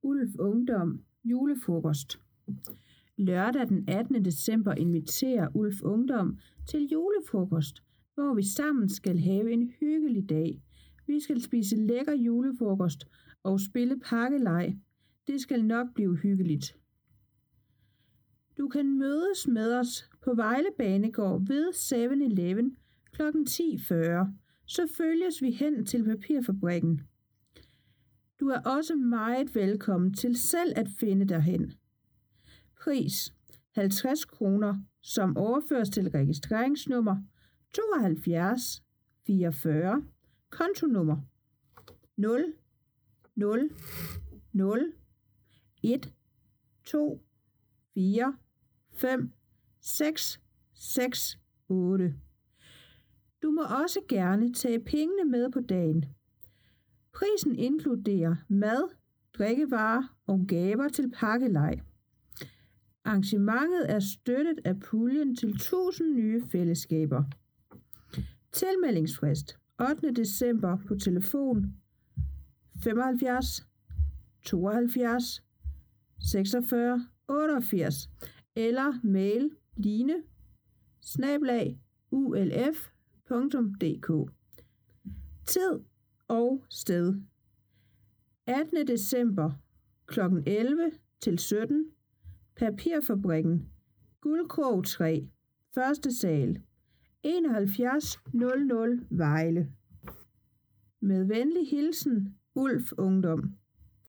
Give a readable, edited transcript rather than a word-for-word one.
Ulf Ungdom julefrokost. Lørdag den 18. december inviterer Ulf Ungdom til julefrokost, hvor vi sammen skal have en hyggelig dag. Vi skal spise lækker julefrokost og spille pakkelej. Det skal nok blive hyggeligt. Du kan mødes med os på Vejle Banegård ved 7-Eleven kl. 10:40. Så følges vi hen til papirfabrikken. Du er også meget velkommen til selv at finde derhen. Pris 50 kroner, som overføres til registreringsnummer 72 44, kontonummer 0 0 0 1 2 4 5 6 6 8. Du må også gerne tage pengene med på dagen. Prisen inkluderer mad, drikkevarer og gaver til pakkelej. Arrangementet er støttet af puljen til 1000 nye fællesskaber. Tilmeldingsfrist 8. december på telefon 75 72 46 88 eller mail line@ulf.dk. Tid og sted 18. december kl. 11 til 17. Papirfabrikken, Guldkrog 3, 1. sal, 7100 Vejle. Med venlig hilsen, Ulf Ungdom.